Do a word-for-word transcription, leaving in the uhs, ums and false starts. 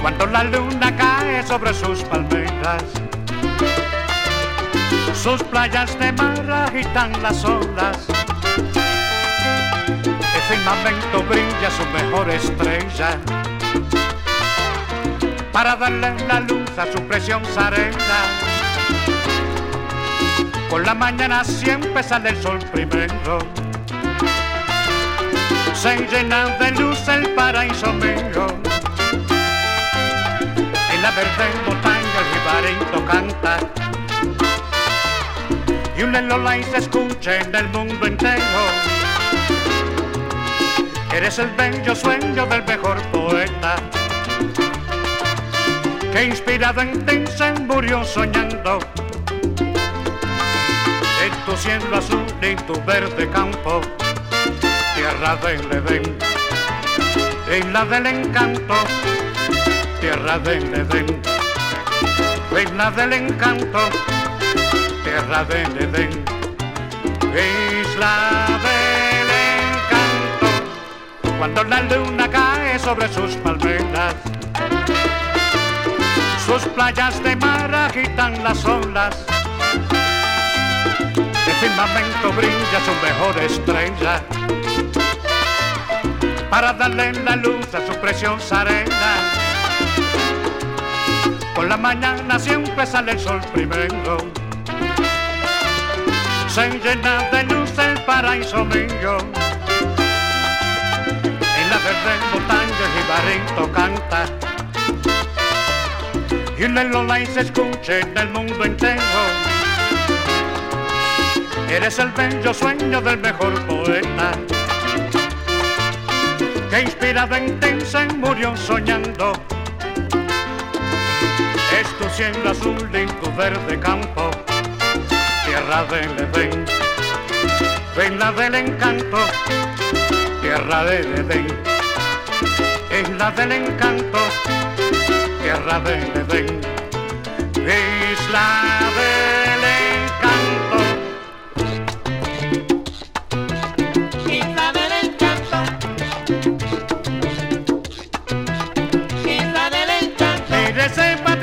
Cuando la luna cae sobre sus palmeras, sus playas de mar agitan las olas. El firmamento brilla su mejor estrella para darle la luz a su preciosa arena. Por la mañana siempre sale el sol primero, se llena de luz el paraíso mío. En la verde montaña el jibarito canta y un lelolay se escucha en el mundo entero. Eres el bello sueño del mejor poeta, que inspirado en ti se murió soñando. En tu cielo azul y en tu verde campo, tierra del Edén, isla del encanto, tierra del Edén, isla del encanto, tierra del Edén, isla del encanto. Cuando la luna cae sobre sus palmeras, sus playas de mar agitan las olas. El firmamento brilla su mejor estrella para darle la luz a su preciosa arena. Por la mañana siempre sale el sol primero, se llena de luz el paraíso mío. En la verde montaña el jibarito canta y un lelolay se escucha en el mundo entero. Eres el bello sueño del mejor poeta, que inspirado en ti se murió soñando. Es tu cielo azul y tu verde campo, tierra del Edén, isla del encanto, tierra del Edén, isla del encanto, tierra del Edén, isla del encanto. Isla del encanto, isla del encanto. Mire ese